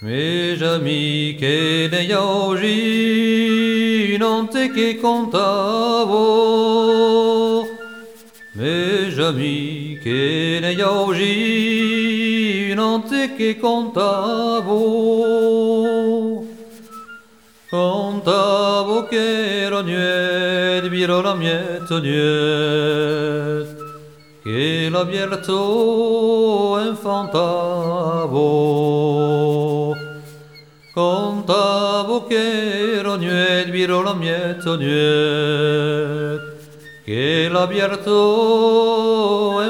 Mes amis che ne oggi non te che contavo, mes amis che ne oggi non te che contavo, contavo che rognet biro la miette niet, che l'abierto infantavo. Contavo che rognet biro la miette niet, che l'abierto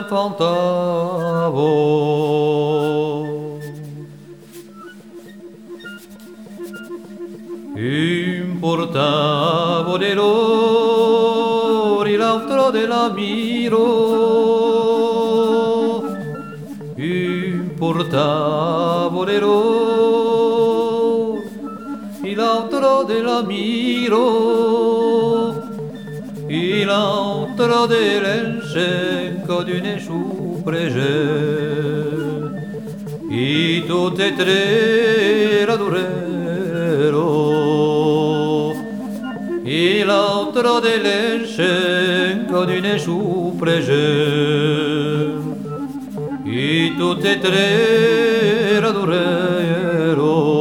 infantavo. Un portavo de l'ori, l'altro della miro. Un portavo de l'ori, l'altro della miro. L'altro dell'encenco d'une sciuprege. I tutte e tre radurero. L'altro dell'encenco d'une sciuprege. I tutte e tre radurero.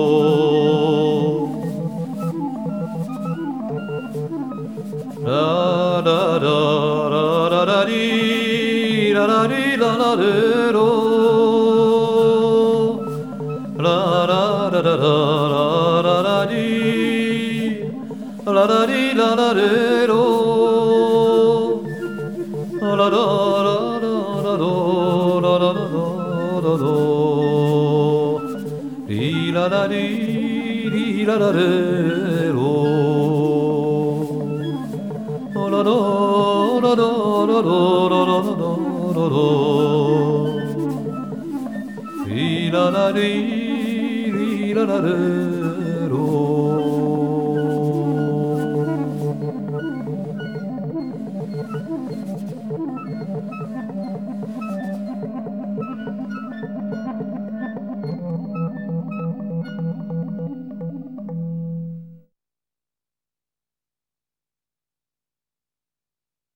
La la la la la la di la la di la la de ro. La la la la la la la di la la di la la de ro. La la la la la do la la la la do. Di la la di la la de ro. La la la la la la la la la la. La la la la la.